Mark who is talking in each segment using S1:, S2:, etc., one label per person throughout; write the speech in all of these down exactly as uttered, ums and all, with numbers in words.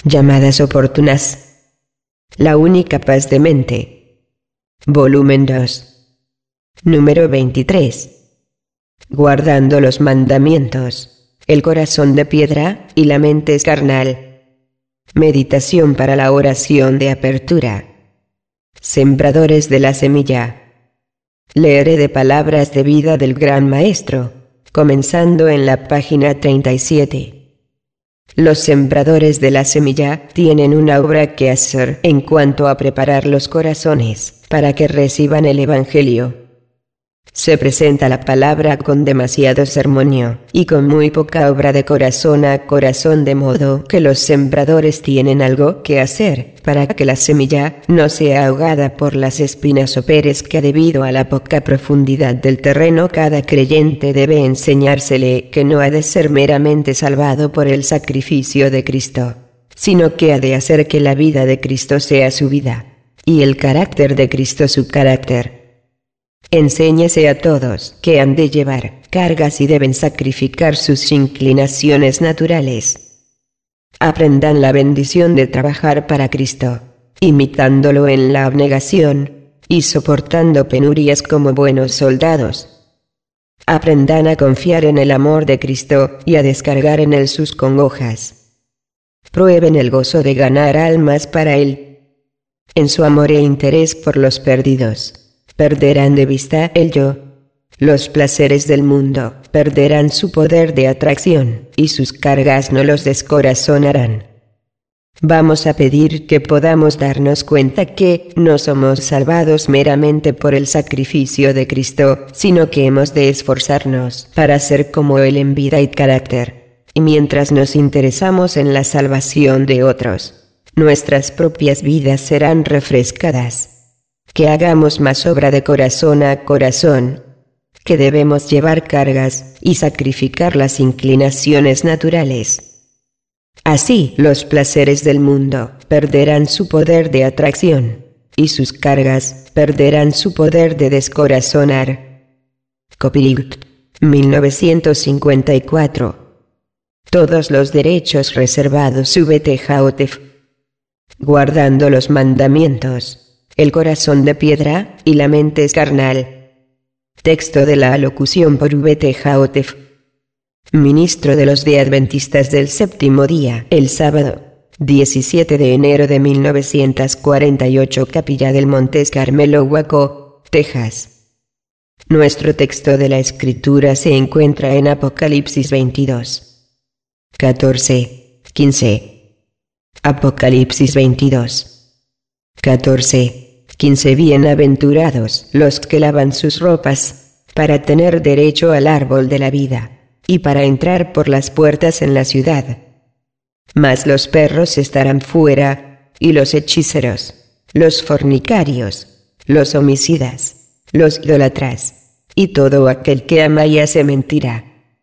S1: Llamadas oportunas. La única paz de mente. Volumen dos. Número veintitrés. Guardando los mandamientos. El corazón de piedra y la mente es carnal. Meditación para la oración de apertura. Sembradores de la semilla. Leeré de palabras de vida del Gran Maestro, comenzando en la página treinta y siete. Los sembradores de la semilla tienen una obra que hacer en cuanto a preparar los corazones para que reciban el Evangelio. Se presenta la palabra con demasiado sermonio y con muy poca obra de corazón a corazón, de modo que los sembradores tienen algo que hacer para que la semilla no sea ahogada por las espinas o perezca debido a la poca profundidad del terreno. Cada creyente debe enseñársele que no ha de ser meramente salvado por el sacrificio de Cristo, sino que ha de hacer que la vida de Cristo sea su vida, y el carácter de Cristo su carácter. Enséñese a todos que han de llevar cargas y deben sacrificar sus inclinaciones naturales. Aprendan la bendición de trabajar para Cristo, imitándolo en la abnegación y soportando penurias como buenos soldados. Aprendan a confiar en el amor de Cristo y a descargar en él sus congojas. Prueben el gozo de ganar almas para él. En su amor e interés por los perdidos, perderán de vista el yo. Los placeres del mundo perderán su poder de atracción, y sus cargas no los descorazonarán. Vamos a pedir que podamos darnos cuenta que no somos salvados meramente por el sacrificio de Cristo, sino que hemos de esforzarnos para ser como Él en vida y carácter. Y mientras nos interesamos en la salvación de otros, nuestras propias vidas serán refrescadas. Que hagamos más obra de corazón a corazón, que debemos llevar cargas y sacrificar las inclinaciones naturales. Así los placeres del mundo perderán su poder de atracción, y sus cargas perderán su poder de descorazonar. Copyright mil novecientos cincuenta y cuatro. Todos los derechos reservados. Subete Jaotef. Guardando los mandamientos. El corazón de piedra y la mente es carnal. Texto de la alocución por V T Jaotef, ministro de los de Adventistas del Séptimo Día, el sábado, diecisiete de enero de mil novecientos cuarenta y ocho, Capilla del Monte Carmelo, Waco, Texas. Nuestro texto de la Escritura se encuentra en Apocalipsis veintidós, catorce, quince. Apocalipsis veintidós, catorce. quince. Bienaventurados los que lavan sus ropas, para tener derecho al árbol de la vida, y para entrar por las puertas en la ciudad. Mas los perros estarán fuera, y los hechiceros, los fornicarios, los homicidas, los idólatras, y todo aquel que ama y hace mentira.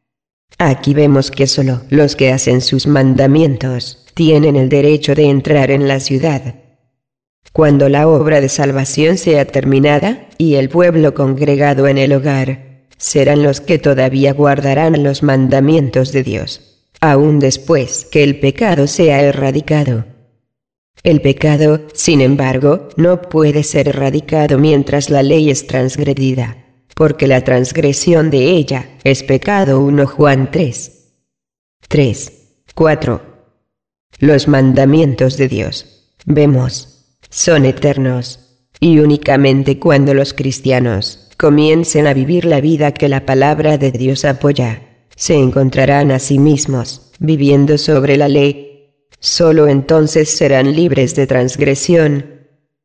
S1: Aquí vemos que solo los que hacen sus mandamientos tienen el derecho de entrar en la ciudad. Cuando la obra de salvación sea terminada, y el pueblo congregado en el hogar, serán los que todavía guardarán los mandamientos de Dios, aun después que el pecado sea erradicado. El pecado, sin embargo, no puede ser erradicado mientras la ley es transgredida, porque la transgresión de ella es pecado. primero Juan tres, tres, cuatro. Los mandamientos de Dios, vemos, son eternos, y únicamente cuando los cristianos comiencen a vivir la vida que la palabra de Dios apoya, se encontrarán a sí mismos viviendo sobre la ley. Solo entonces serán libres de transgresión.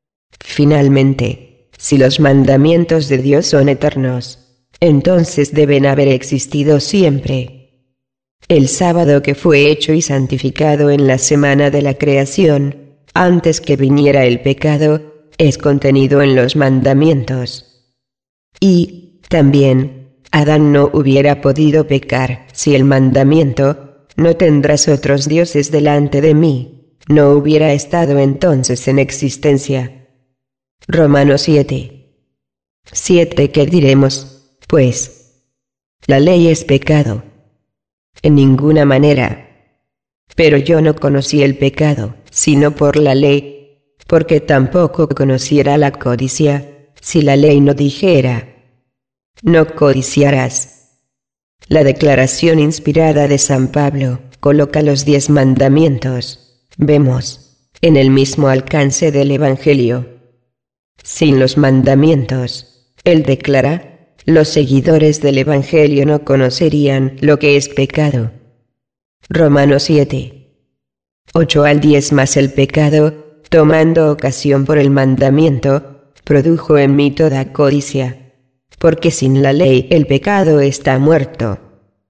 S1: Finalmente, si los mandamientos de Dios son eternos, entonces deben haber existido siempre. El sábado que fue hecho y santificado en la semana de la creación, antes que viniera el pecado, es contenido en los mandamientos. Y, también, Adán no hubiera podido pecar si el mandamiento, no tendrás otros dioses delante de mí, no hubiera estado entonces en existencia. Romanos siete. siete. ¿Qué diremos, pues? La ley es pecado. En ninguna manera. Pero yo no conocí el pecado, sino por la ley, porque tampoco conociera la codicia, si la ley no dijera: no codiciarás. La declaración inspirada de San Pablo coloca los diez mandamientos, vemos, en el mismo alcance del Evangelio. Sin los mandamientos, él declara, los seguidores del Evangelio no conocerían lo que es pecado. Romanos siete, ocho al diez. Más el pecado, tomando ocasión por el mandamiento, produjo en mí toda codicia, porque sin la ley el pecado está muerto.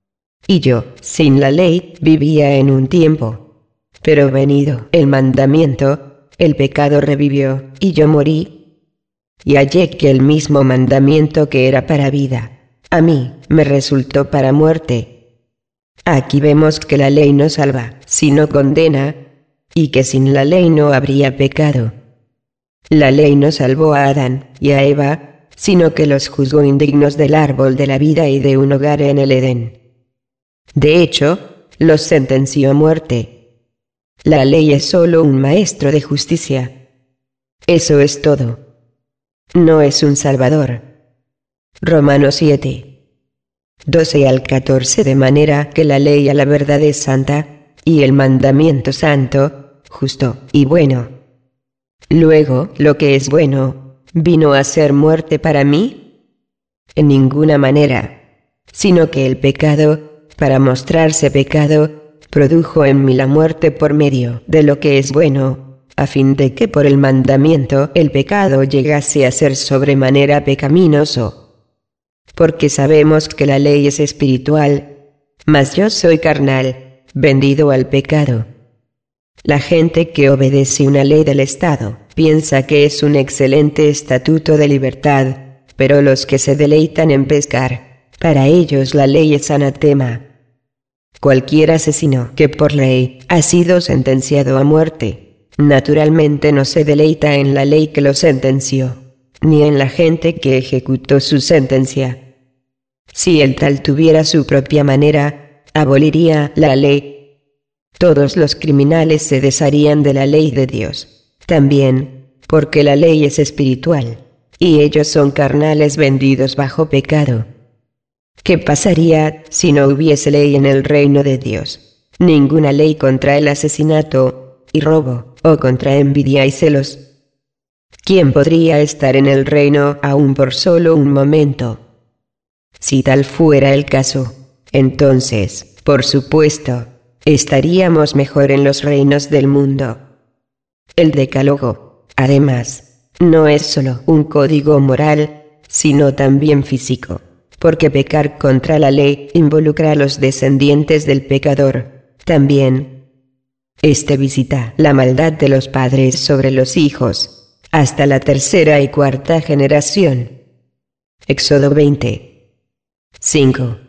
S1: Y yo, sin la ley, vivía en un tiempo, pero venido el mandamiento, el pecado revivió, y yo morí. Y hallé que el mismo mandamiento que era para vida, a mí me resultó para muerte. Aquí vemos que la ley no salva, sino condena, y que sin la ley no habría pecado. La ley no salvó a Adán y a Eva, sino que los juzgó indignos del árbol de la vida y de un hogar en el Edén. De hecho, los sentenció a muerte. La ley es solo un maestro de justicia. Eso es todo. No es un salvador. Romanos siete, doce al catorce. De manera que la ley a la verdad es santa, y el mandamiento santo, justo y bueno. Luego, lo que es bueno, ¿vino a ser muerte para mí? En ninguna manera, sino que el pecado, para mostrarse pecado, produjo en mí la muerte por medio de lo que es bueno, a fin de que por el mandamiento el pecado llegase a ser sobremanera pecaminoso. Porque sabemos que la ley es espiritual, mas yo soy carnal, vendido al pecado. La gente que obedece una ley del Estado piensa que es un excelente estatuto de libertad, pero los que se deleitan en pescar, para ellos la ley es anatema. Cualquier asesino que por ley ha sido sentenciado a muerte, naturalmente no se deleita en la ley que lo sentenció, ni en la gente que ejecutó su sentencia. Si el tal tuviera su propia manera, aboliría la ley. Todos los criminales se desharían de la ley de Dios, también, porque la ley es espiritual, y ellos son carnales vendidos bajo pecado. ¿Qué pasaría si no hubiese ley en el reino de Dios? Ninguna ley contra el asesinato y robo, o contra envidia y celos. ¿Quién podría estar en el reino aún por solo un momento? Si tal fuera el caso, entonces, por supuesto, estaríamos mejor en los reinos del mundo. El Decálogo, además, no es solo un código moral, sino también físico, porque pecar contra la ley involucra a los descendientes del pecador, también. Este visita la maldad de los padres sobre los hijos, hasta la tercera y cuarta generación. Éxodo veinte, cinco.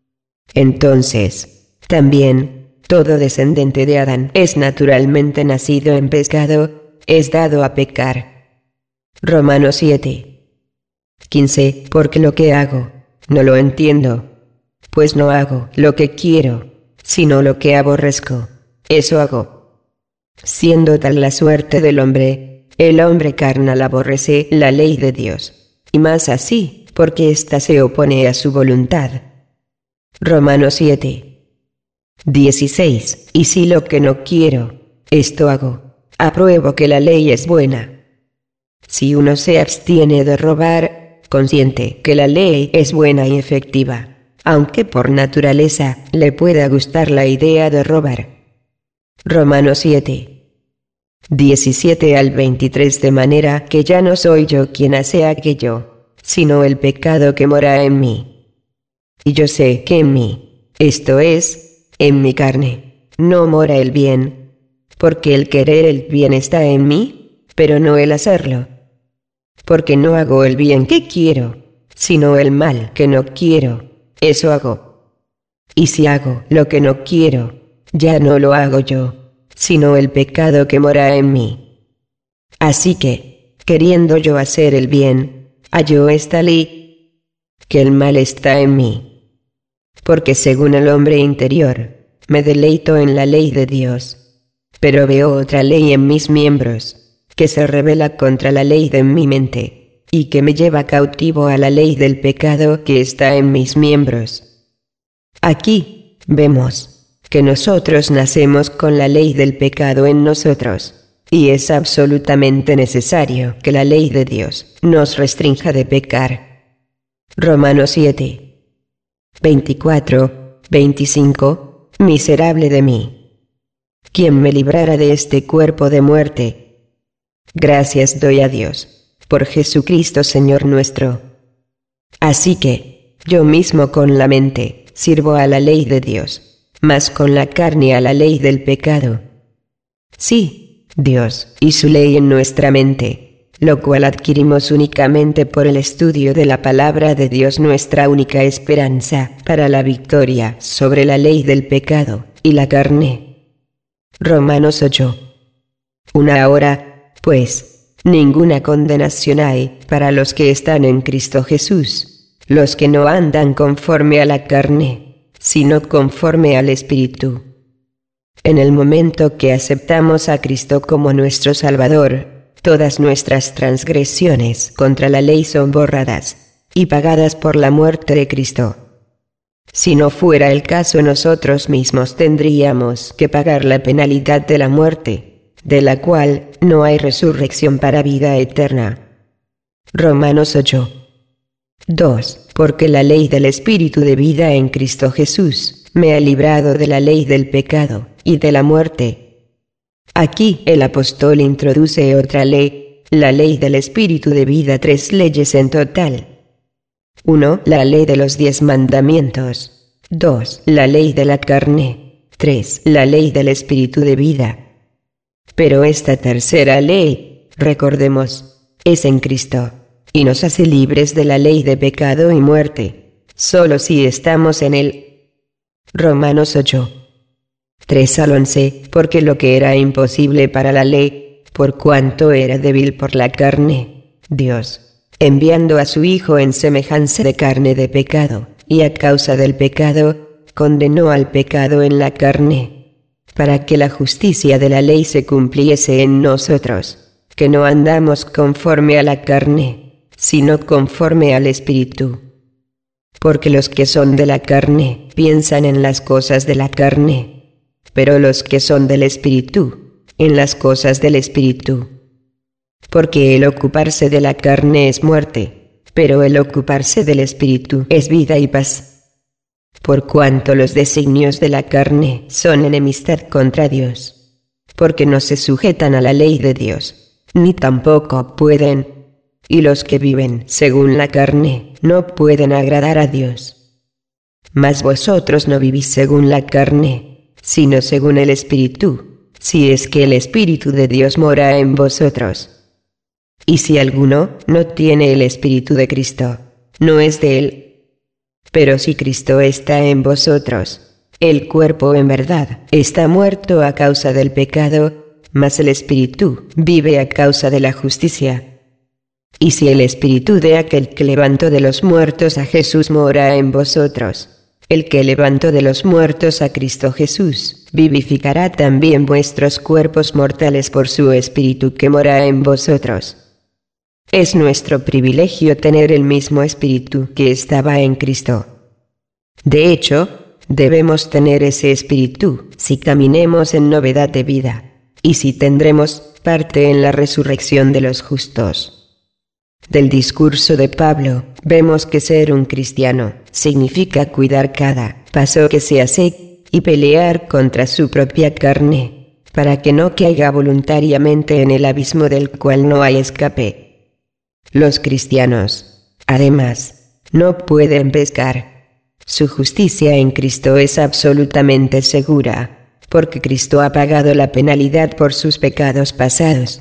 S1: Entonces, también, todo descendiente de Adán es naturalmente nacido en pecado, es dado a pecar. Romanos siete, quince. Porque lo que hago, no lo entiendo, pues no hago lo que quiero, sino lo que aborrezco, eso hago. Siendo tal la suerte del hombre, el hombre carnal aborrece la ley de Dios, y más así, porque ésta se opone a su voluntad. Romanos siete, dieciséis. Y si lo que no quiero, esto hago, apruebo que la ley es buena. Si uno se abstiene de robar, consiente que la ley es buena y efectiva, aunque por naturaleza le pueda gustar la idea de robar. Romanos siete, diecisiete al veintitrés. De manera que ya no soy yo quien hace aquello, sino el pecado que mora en mí. Y yo sé que en mí, esto es, en mi carne, no mora el bien, porque el querer el bien está en mí, pero no el hacerlo. Porque no hago el bien que quiero, sino el mal que no quiero, eso hago. Y si hago lo que no quiero, ya no lo hago yo, sino el pecado que mora en mí. Así que, queriendo yo hacer el bien, hallo esta ley, que el mal está en mí. Porque según el hombre interior, me deleito en la ley de Dios. Pero veo otra ley en mis miembros, que se rebela contra la ley de mi mente, y que me lleva cautivo a la ley del pecado que está en mis miembros. Aquí, vemos, que nosotros nacemos con la ley del pecado en nosotros. Y es absolutamente necesario que la ley de Dios nos restrinja de pecar. Romanos siete, veinticuatro, veinticinco, miserable de mí. ¿Quién me librará de este cuerpo de muerte? Gracias doy a Dios, por Jesucristo Señor nuestro. Así que, yo mismo con la mente, sirvo a la ley de Dios, mas con la carne a la ley del pecado. Sí, Dios y su ley en nuestra mente, lo cual adquirimos únicamente por el estudio de la palabra de Dios, nuestra única esperanza para la victoria sobre la ley del pecado y la carne. Romanos ocho. Una ahora, pues, ninguna condenación hay para los que están en Cristo Jesús, los que no andan conforme a la carne, sino conforme al Espíritu. En el momento que aceptamos a Cristo como nuestro Salvador, todas nuestras transgresiones contra la ley son borradas y pagadas por la muerte de Cristo. Si no fuera el caso, nosotros mismos tendríamos que pagar la penalidad de la muerte, de la cual no hay resurrección para vida eterna. Romanos ocho. dos. Porque la ley del Espíritu de vida en Cristo Jesús me ha librado de la ley del pecado y de la muerte. Aquí el apóstol introduce otra ley, la ley del Espíritu de vida, tres leyes en total. uno. La ley de los diez mandamientos. dos. La ley de la carne. tres. La ley del Espíritu de vida. Pero esta tercera ley, recordemos, es en Cristo, y nos hace libres de la ley de pecado y muerte, solo si estamos en él. Romanos ocho. tres al once, porque lo que era imposible para la ley, por cuanto era débil por la carne, Dios, enviando a su Hijo en semejanza de carne de pecado, y a causa del pecado, condenó al pecado en la carne, para que la justicia de la ley se cumpliese en nosotros, que no andamos conforme a la carne, sino conforme al Espíritu. Porque los que son de la carne piensan en las cosas de la carne, pero los que son del Espíritu, en las cosas del Espíritu. Porque el ocuparse de la carne es muerte, pero el ocuparse del Espíritu es vida y paz. Por cuanto los designios de la carne son enemistad contra Dios, porque no se sujetan a la ley de Dios, ni tampoco pueden, y los que viven según la carne no pueden agradar a Dios. Mas vosotros no vivís según la carne, sino según el Espíritu, si es que el Espíritu de Dios mora en vosotros. Y si alguno no tiene el Espíritu de Cristo, no es de él. Pero si Cristo está en vosotros, el cuerpo en verdad está muerto a causa del pecado, mas el Espíritu vive a causa de la justicia. Y si el Espíritu de aquel que levantó de los muertos a Jesús mora en vosotros, el que levantó de los muertos a Cristo Jesús, vivificará también vuestros cuerpos mortales por su Espíritu que mora en vosotros. Es nuestro privilegio tener el mismo Espíritu que estaba en Cristo. De hecho, debemos tener ese Espíritu si caminemos en novedad de vida, y si tendremos parte en la resurrección de los justos. Del discurso de Pablo, vemos que ser un cristiano significa cuidar cada paso que se hace y pelear contra su propia carne, para que no caiga voluntariamente en el abismo del cual no hay escape. Los cristianos, además, no pueden pescar. Su justicia en Cristo es absolutamente segura, porque Cristo ha pagado la penalidad por sus pecados pasados.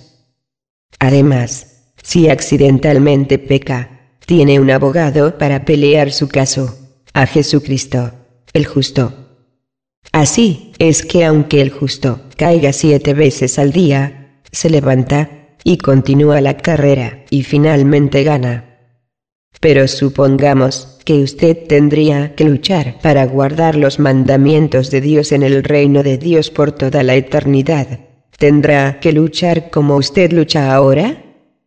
S1: Además, si accidentalmente peca, tiene un abogado para pelear su caso, a Jesucristo, el justo. Así es que aunque el justo caiga siete veces al día, se levanta y continúa la carrera y finalmente gana. Pero supongamos que usted tendría que luchar para guardar los mandamientos de Dios en el reino de Dios por toda la eternidad. ¿Tendrá que luchar como usted lucha ahora?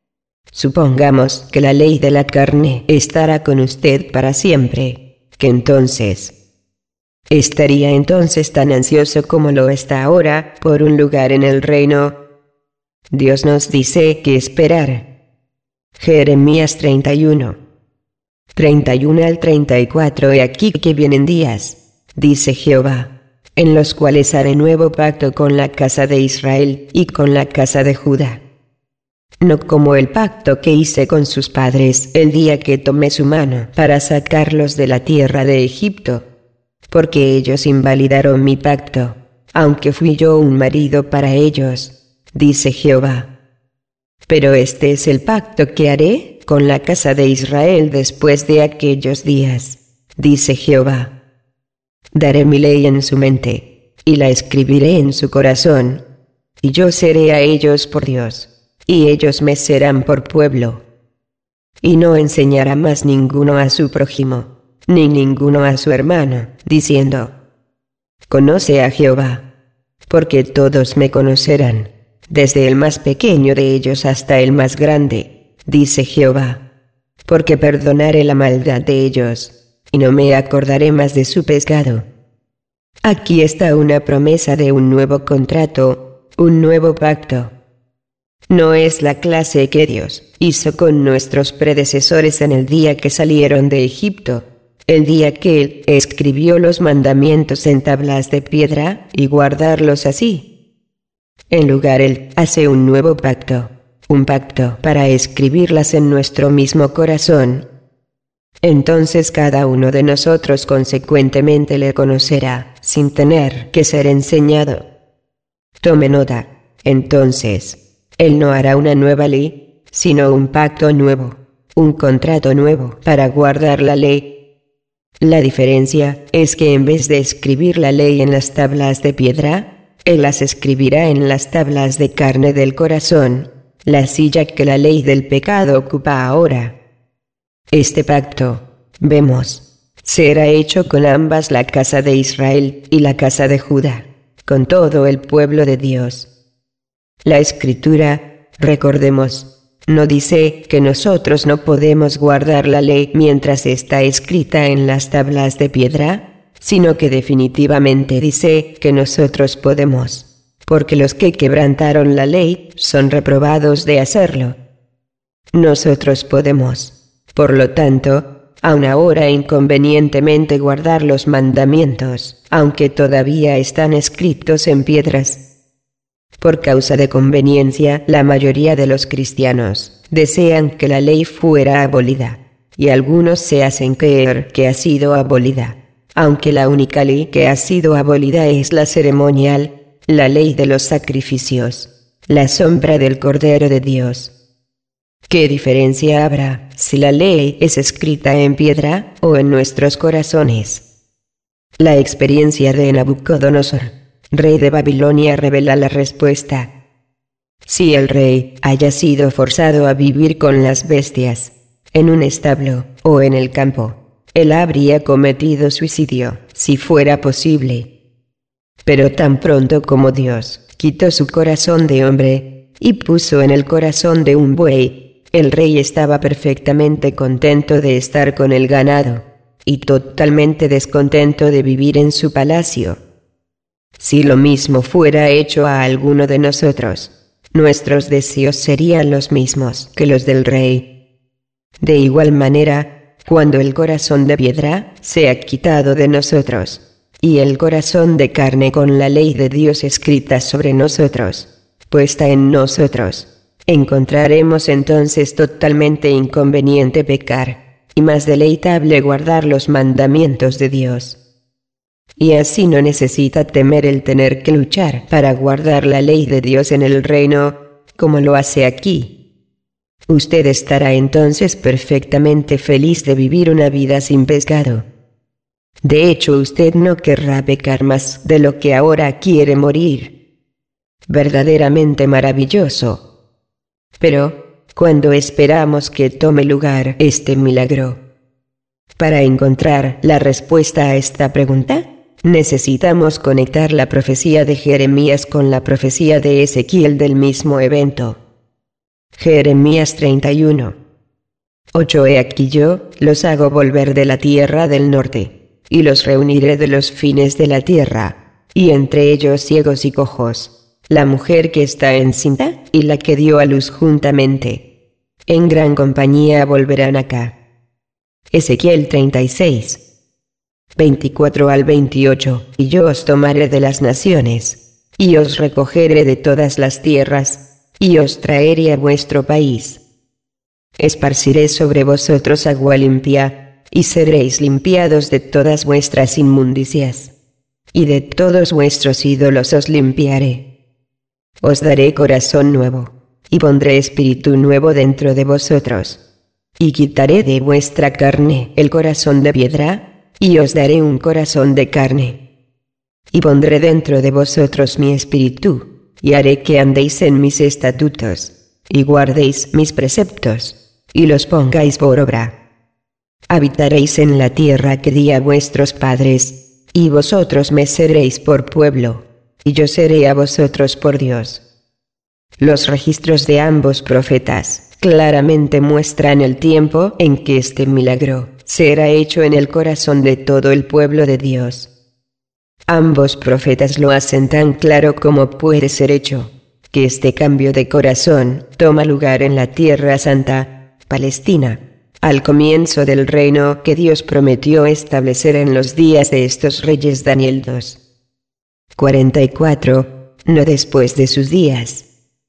S1: Supongamos que la ley de la carne estará con usted para siempre, que entonces estaría entonces tan ansioso como lo está ahora por un lugar en el reino. Dios nos dice que esperar. Jeremías treinta y uno, treinta y uno al treinta y cuatro. He aquí que vienen días, dice Jehová, en los cuales haré nuevo pacto con la casa de Israel y con la casa de Judá. No como el pacto que hice con sus padres el día que tomé su mano para sacarlos de la tierra de Egipto, porque ellos invalidaron mi pacto, aunque fui yo un marido para ellos, dice Jehová. Pero este es el pacto que haré con la casa de Israel después de aquellos días, dice Jehová. Daré mi ley en su mente, y la escribiré en su corazón, y yo seré a ellos por Dios, y ellos me serán por pueblo. Y no enseñará más ninguno a su prójimo, ni ninguno a su hermano, diciendo: Conoce a Jehová, porque todos me conocerán, desde el más pequeño de ellos hasta el más grande, dice Jehová, porque perdonaré la maldad de ellos, y no me acordaré más de su pecado. Aquí está una promesa de un nuevo contrato, un nuevo pacto. No es la clase que Dios hizo con nuestros predecesores en el día que salieron de Egipto, el día que Él escribió los mandamientos en tablas de piedra y guardarlos así. En lugar Él hace un nuevo pacto, un pacto para escribirlas en nuestro mismo corazón. Entonces cada uno de nosotros consecuentemente le conocerá, sin tener que ser enseñado. Tome nota, entonces. Él no hará una nueva ley, sino un pacto nuevo, un contrato nuevo para guardar la ley. La diferencia es que en vez de escribir la ley en las tablas de piedra, Él las escribirá en las tablas de carne del corazón, la silla que la ley del pecado ocupa ahora. Este pacto, vemos, será hecho con ambas, la casa de Israel y la casa de Judá, con todo el pueblo de Dios. La Escritura, recordemos, no dice que nosotros no podemos guardar la ley mientras está escrita en las tablas de piedra, sino que definitivamente dice que nosotros podemos, porque los que quebrantaron la ley son reprobados de hacerlo. Nosotros podemos, por lo tanto, aun ahora inconvenientemente guardar los mandamientos, aunque todavía están escritos en piedras. Por causa de conveniencia, la mayoría de los cristianos desean que la ley fuera abolida, y algunos se hacen creer que ha sido abolida, aunque la única ley que ha sido abolida es la ceremonial, la ley de los sacrificios, la sombra del Cordero de Dios. ¿Qué diferencia habrá si la ley es escrita en piedra o en nuestros corazones? La experiencia de Nabucodonosor, rey de Babilonia, revela la respuesta. Si el rey haya sido forzado a vivir con las bestias, en un establo o en el campo, él habría cometido suicidio, si fuera posible. Pero tan pronto como Dios quitó su corazón de hombre y puso en el corazón de un buey, el rey estaba perfectamente contento de estar con el ganado, y totalmente descontento de vivir en su palacio. Si lo mismo fuera hecho a alguno de nosotros, nuestros deseos serían los mismos que los del rey. De igual manera, cuando el corazón de piedra sea quitado de nosotros, y el corazón de carne con la ley de Dios escrita sobre nosotros, puesta en nosotros, encontraremos entonces totalmente inconveniente pecar, y más deleitable guardar los mandamientos de Dios. Y así no necesita temer el tener que luchar para guardar la ley de Dios en el reino, como lo hace aquí. Usted estará entonces perfectamente feliz de vivir una vida sin pecado. De hecho, usted no querrá pecar más de lo que ahora quiere morir. Verdaderamente maravilloso. Pero, cuando esperamos que tome lugar este milagro. Para encontrar la respuesta a esta pregunta, necesitamos conectar la profecía de Jeremías con la profecía de Ezequiel del mismo evento. Jeremías treinta y uno. ocho He aquí yo los hago volver de la tierra del norte, y los reuniré de los fines de la tierra, y entre ellos ciegos y cojos, la mujer que está encinta y la que dio a luz juntamente. En gran compañía volverán acá. Ezequiel treinta y seis, veinticuatro al veintiocho. Y yo os tomaré de las naciones, y os recogeré de todas las tierras, y os traeré a vuestro país. Esparciré sobre vosotros agua limpia, y seréis limpiados de todas vuestras inmundicias, y de todos vuestros ídolos os limpiaré. Os daré corazón nuevo, y pondré espíritu nuevo dentro de vosotros. Y quitaré de vuestra carne el corazón de piedra, y os daré un corazón de carne. Y pondré dentro de vosotros mi espíritu, y haré que andéis en mis estatutos, y guardéis mis preceptos, y los pongáis por obra. Habitaréis en la tierra que di a vuestros padres, y vosotros me seréis por pueblo, y yo seré a vosotros por Dios. Los registros de ambos profetas claramente muestran el tiempo en que este milagro será hecho en el corazón de todo el pueblo de Dios. Ambos profetas lo hacen tan claro como puede ser hecho, que este cambio de corazón toma lugar en la Tierra Santa, Palestina, al comienzo del reino que Dios prometió establecer en los días de estos reyes. Daniel dos, cuarenta y cuatro, no después de sus días.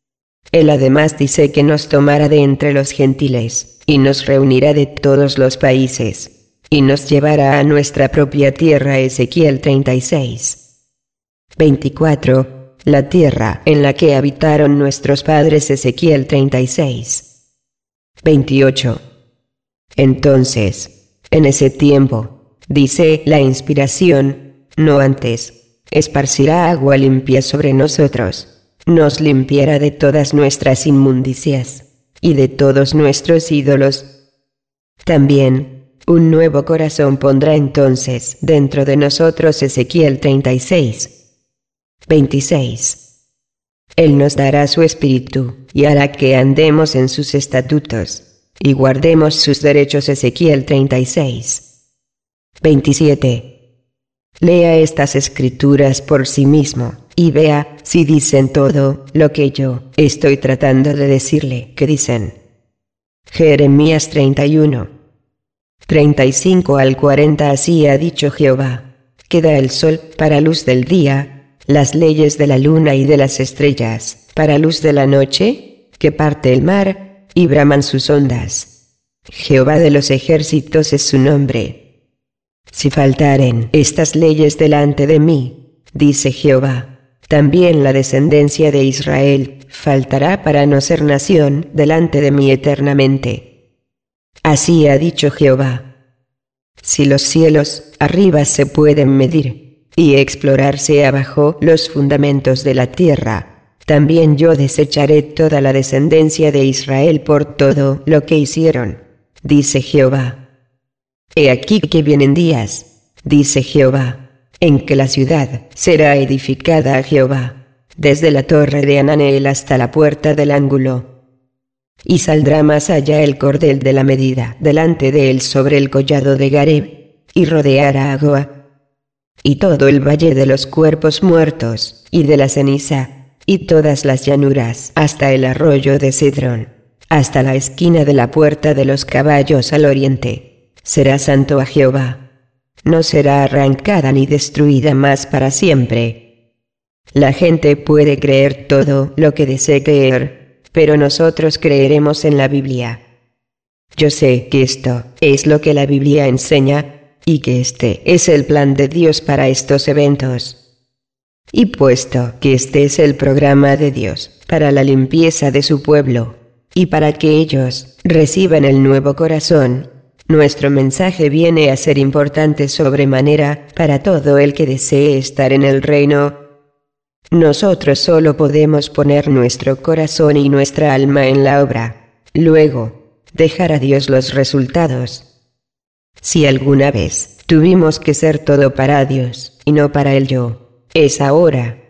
S1: Él además dice que nos tomará de entre los gentiles, y nos reunirá de todos los países, y nos llevará a nuestra propia tierra. Ezequiel treinta y seis, veinticuatro, la tierra en la que habitaron nuestros padres. Ezequiel treinta y seis, veintiocho. Entonces, en ese tiempo, dice la inspiración, no antes, esparcirá agua limpia sobre nosotros. Nos limpiará de todas nuestras inmundicias, y de todos nuestros ídolos. También, un nuevo corazón pondrá entonces dentro de nosotros. Ezequiel treinta y seis, veintiséis. Él nos dará su espíritu, y hará que andemos en sus estatutos, y guardemos sus derechos. Ezequiel treinta y seis, veintisiete. Lea estas escrituras por sí mismo, y vea si dicen todo lo que yo estoy tratando de decirle que dicen. Jeremías treinta y uno, treinta y cinco al cuarenta. Así ha dicho Jehová, que da el sol para luz del día, las leyes de la luna y de las estrellas para luz de la noche, que parte el mar, y braman sus ondas. Jehová de los ejércitos es su nombre. Si faltaren estas leyes delante de mí, dice Jehová, también la descendencia de Israel faltará para no ser nación delante de mí eternamente. Así ha dicho Jehová. Si los cielos arriba se pueden medir, y explorarse abajo los fundamentos de la tierra, también yo desecharé toda la descendencia de Israel por todo lo que hicieron, dice Jehová. He aquí que vienen días, dice Jehová, en que la ciudad será edificada a Jehová, desde la torre de Hananeel hasta la puerta del ángulo. Y saldrá más allá el cordel de la medida delante de él sobre el collado de Gareb, y rodeará a Goa, y todo el valle de los cuerpos muertos, y de la ceniza, y todas las llanuras hasta el arroyo de Cedrón, hasta la esquina de la puerta de los caballos al oriente. Será santo a Jehová. No será arrancada ni destruida más para siempre. La gente puede creer todo lo que desee creer, pero nosotros creeremos en la Biblia. Yo sé que esto es lo que la Biblia enseña, y que este es el plan de Dios para estos eventos. Y puesto que este es el programa de Dios para la limpieza de su pueblo, y para que ellos reciban el nuevo corazón, nuestro mensaje viene a ser importante sobremanera para todo el que desee estar en el reino. Nosotros solo podemos poner nuestro corazón y nuestra alma en la obra, Luego, dejar a Dios los resultados. Si alguna vez tuvimos que ser todo para Dios y no para el yo, es ahora.